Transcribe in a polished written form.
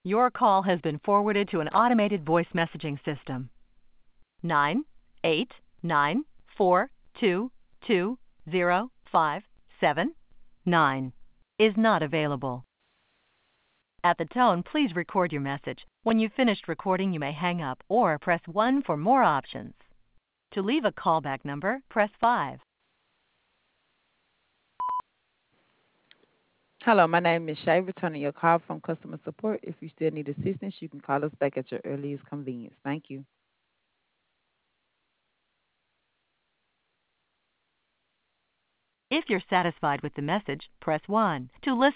Your call has been forwarded to an automated voice messaging system. 989422057 is not available. At the tone, please record your message. When you've finished recording, you may hang up or press 1 for more options. To leave a callback number, press 5. Hello, my name is Shay, returning your call from customer support. If you still need assistance, you can call us back at your earliest convenience. Thank you. If you're satisfied with the message, press 1. To listen